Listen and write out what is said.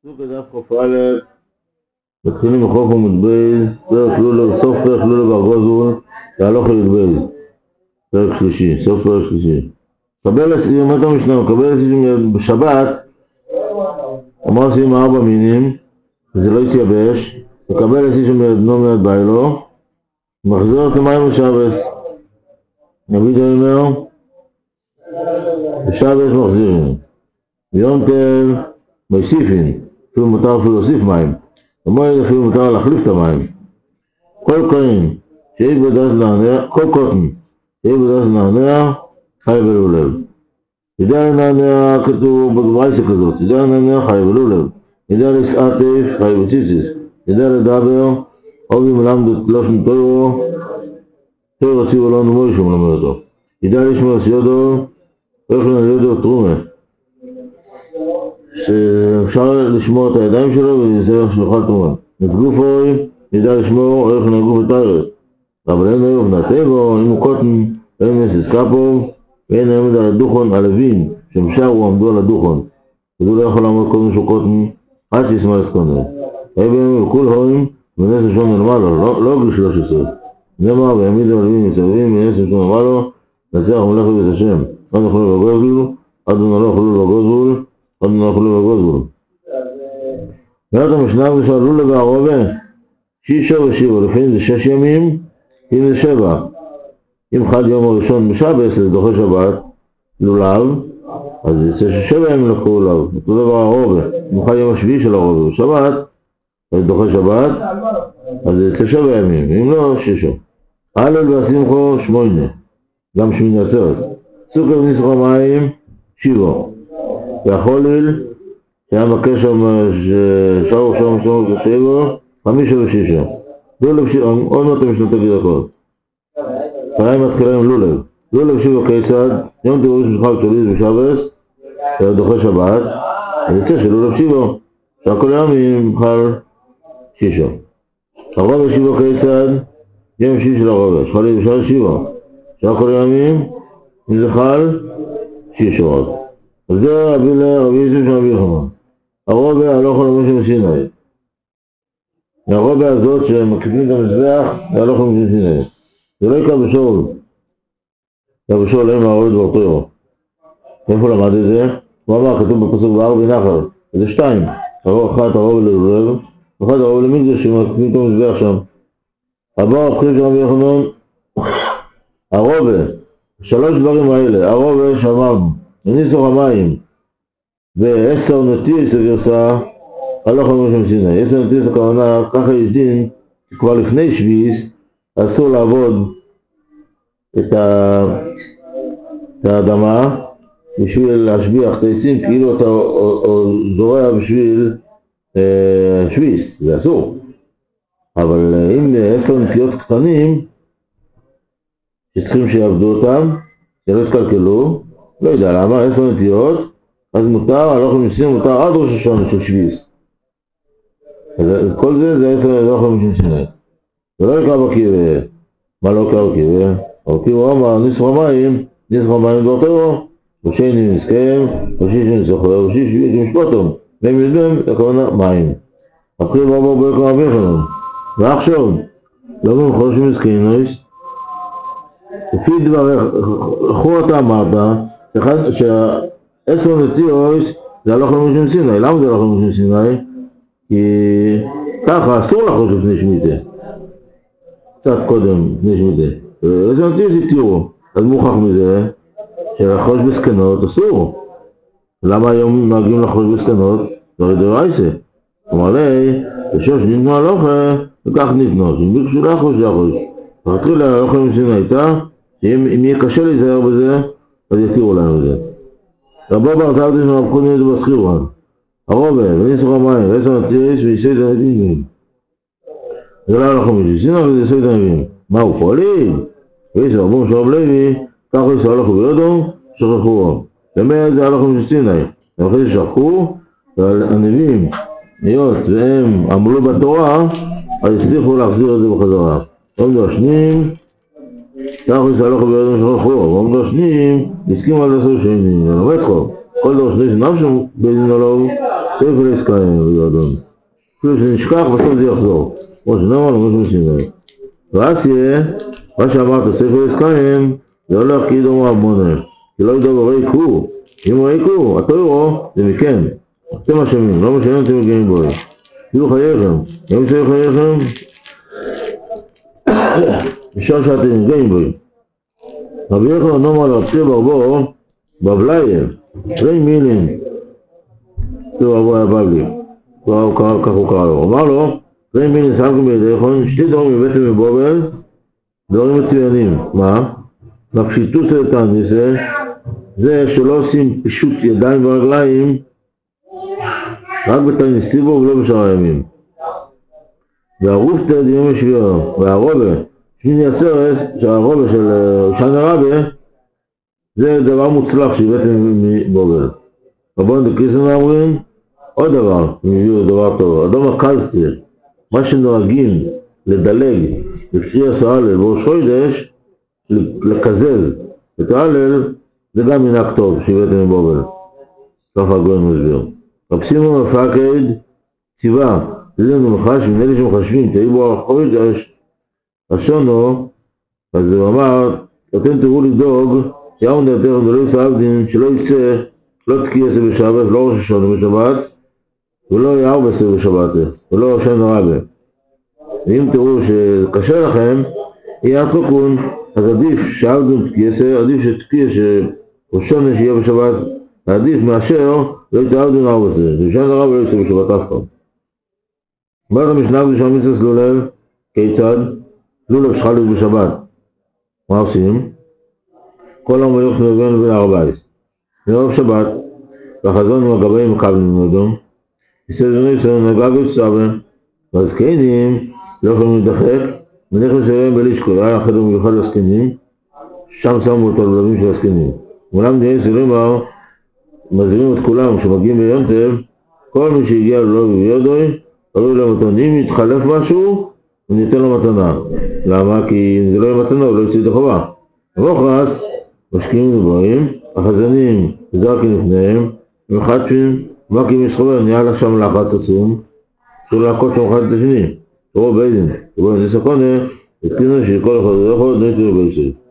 סוג הדף כ"א, מתחילים בחוף ומדבייז, סוף פרק לולו בארגוזול, להלוך לידבייז, פרק שלישי, סוף פרק שלישי. קבל עשי, אומרת המשנה, קבל עשי בשבת, אמר עושים 4 מינים, וזה לא יתייבש, וקבל עשי שמדנו מיד ביילו, מחזיר אותו מים בשבס. נביא דוימר, בשבס מחזירים. ביום תל, מוסיפין, אפילו מותר אפילו להוסיף מים. במועד אפילו מותר להחליף את המים. כל קטן שיהיה בדעת לנענע, חי ולולב. ידע לנענע כתוב בברייסה כזאת, ידע לנענע חי ולולב. ידע לסעטף, חי וציציס. ידע לדבר, עובי מלמד את לושן תוירו, תוירו ציבו לא נמוי שהוא מלמד אותו. ידע לשמור סיודו, תוירו ליודו תרומה. שאפשר לשמור את הידיים שלו ולסדר שיוכל תרומה. נצגופוי, ידע לשמור איך נגוף את תיירת. אבל אין היום נעטבו, אם הוא קוטן, אין מסיס קפו, ואין עמד על הדוכון הלווים, שהם שרו עמדו על הדוכון. וזו לא יכול לעמוד קודם שהוא קוטן, עד שישמע לסקונר. היו כול הורים, ונס ראשון מלמלו, לא גיל 13. נאמר, והעמידו הלווים מצווים, ונס ראשון מלמלו, נצח מלאכת בית השם. עד נאכלו בגוזול, עד לא אכלו בגוזול, עד לא אכלו בגוזול. ואת המשנה ושאלו לבערובה, 6 ו7, לפעמים זה 6 ימים, אם זה 7. אם חד יום הראשון בשבס, זה דוחה שבת, לולב, אז זה יצא ש7 ימים לקחו לולב. אותו דבר הרובה, אם חד יום השביעי של הרובה בשבת, אז דוחה שבת, אז זה יצא 7 ימים, אם לא 6. הלל והשמחו 8, גם 8 עצרת. סוכר ניסוך המים 7. והחוליל, שהיה מבקש שם ששאור זה 7, 5 ו6. עוד מעט המשנה תגיד הכל. פעמים מתחילה עם לולב. לולב 7 כיצד, יום תירוש משחק שליש בשבס, דוחה שבת, ויצא שלולב 7, שהכל ימים חל 6. הרובע 7 כיצד, יום 6 של הרובע, שחלי בשבס 7, שהכל ימים, אם זה חל 6 שעות. אז זה רבי יוסף של רבי חנן. הרובע הלוך על משה מסיני. הרובע הזאת שמקבלים את המזבח, הלוך על משה מסיני. זה לא יקרה בשאול. בשאול אין מהרובע דבר תוירו. איפה למד את זה? הוא אמר, כתוב בפסוק בערבי נחל. זה 2. אחת הרובע ללולב, ואחת הרובע למקדש שמקבלים את המזבח שם. הבא הפחיד של רבי חנן, הרובע, 3 דברים האלה, הרובע שאמרנו, ניסוך המים, ו10 נטיס הגרסה, הלוך על משה מסיני. 10 נטיס הכוונה, ככה יש דין, כבר לפני שביעיס, אסור לעבוד את האדמה בשביל להשביח את העצים, כאילו אתה זורע בשביל שביעיס, זה אסור. אבל אם 10 נטיות קטנים, שצריכים שיעבדו אותם, שלא יתקלקלו, לא יודע למה, 10 נטיות, אז מותר, הלוך למסיני מותר עד ראש השונה של שביעיס. אז כל זה 10 הלוך למסיני. זה לא יקרה בקיבה. מה לא יקרה בקיבה? בקיבה הוא אמר, ניסוך המים דבר תוירו, ושני נזכם, ושישי נסוחר, ושישי משפוטום. והם יודעים, הכוונה מים. הבחיר ברבור ביקר רבי חנן. ועכשיו, לא במחושים מסכינויס, לפי דבריך, אתה אמרת, ש10 נטיות זה הלוך למשה מסיני. למה זה הלוך למשה מסיני? כי ככה אסור לחוש לפני שמיטה. קצת קודם לפני שמיטה. 10 נטיות התירו. אז מוכח מזה שלחוש בסקנות אסור. למה היום נוהגים לחוש בסקנות? זה הרי דרייסה. כלומר לי, בשוש ניתנו הלוכה, וכך ניתנו. אם ביקשו לחוש. ותתחיל להלוכה מסיני הייתה, שאם יהיה קשה להיזהר בזה, אז יתירו לנו את זה. רבו ברצאתי שמבחו נהידו בסחירון. הרובע, וניסוך המים, 10 נטיות ויסי את הנביאים. זה לא הלכה מסיני, אבל זה יסי את הנביאים. מהו פועלים? ויסי רבום של רב לוי, כך הוא יסע הלכו ביודו, שכחו. באמת זה הלכו מסיני. ואחרי ששכחו, והנביאים, היות והם עמלו בתורה, אז הצליחו להחזיר את זה בחזרה. עומדו השנים, כך הוא יסע הלכו ביודו, שכחו. ועומדו השנים, הסכימו על 10 שנים, ולומד חוב. כל דבר שני שנפשו בדין עליו, ספר עסקאים ויועדון. אפילו שנשכח בסוף זה יחזור. כמו שנאמר לו משהו משנה. ואז יהיה, מה שאמרת, ספר עסקאים, זה הולך כי ידעו רב מונה. כי לא ידעו ריקו. אם ריקו, התוירו זה מכם. אתם אשמים, לא משנה אתם מגיעים בו. תהיו חייכם. אם תהיו חייכם, משם שאתם מגיעים בו. רבי יוחנן נאמר לרב חייא ברבו, בבליה, רי מילין, תראו רבו היה בבלי, כך הוא קרא לו, אמר לו, רי מילין סמכם בידיכם, שתי דברים הבאתם מבובל, דברים מצוינים, מה? בפשיטוס לתניסה, זה שלא עושים פשוט ידיים ורגליים, רק בתניסיבו ולא בשאר הימים. והרופתא דיום השביעו, והרובה, שמיני הסרס, שהרובה של שנה רבה, זה דבר מוצלח שהבאתם מבובל. רבון דקריסן אומרים, עוד דבר, אם הביאו דבר טוב, אדום הקזתי, מה שנוהגים לדלג בקריאה סהלל בראש חודש, לקזז את ההלל, זה גם מנהג טוב שהבאתם מבובל. ככה הגויים מסביר. רב סימון מפקד ציווה, לזינו מחש, ונאלה שמחשבים, תהי בו החודש, השונו, אז הוא אמר, אתם תראו לדאוג, יאון דעתכם ולא יצא עבדין, שלא יצא, לא תקייסה בשבת, לא ראש השונה בשבת, ולא יערבסה בשבת, ולא שנה רבה. ואם תראו שקשה לכם, יהיה התחכון, אז עדיף שעבדין תקייסה, עדיף שתקייסה, ראשונה שיהיה בשבת, עדיף מאשר לא יתעבדין ערבסה, ושנה רבה לא יצא בשבת אף פעם. אומרת המשנה בראשון מצווה לולב, כיצד? לולב שחלת בשבת. מה עושים? כל העם יוכנו הבאנו בין הרבייס. מערב שבת, והחזון עם הגבאים מקבלים ממדום, בסדר ניסון נגע וצטבה, והזקנים לא יכולים לדחק, ונכנס אליהם בלישקו, היה החדר מיוחד לזקנים, שם שמו אותו לבלבים של הזקנים. מולם דיין סלימר, מזהירים את כולם שמגיעים ביונטב, כל מי שהגיע ללא ביודוי, קראו לו מתנה, אם יתחלף משהו, הוא ניתן לו מתנה. למה? כי אם זה לא יהיה מתנה, הוא לא יצא ידי חובה. ומוחס, משקיעים דברים, החזנים זרקים לפניהם, ומחטפים, מקים מסחובר, נהיה לך שם לחץ עצום, צריך להכות שם אחד את השני. תראו ביידן, תראו ביידן סקונה, הסכינו שכל אחד לא יכול, נתנו בייסי.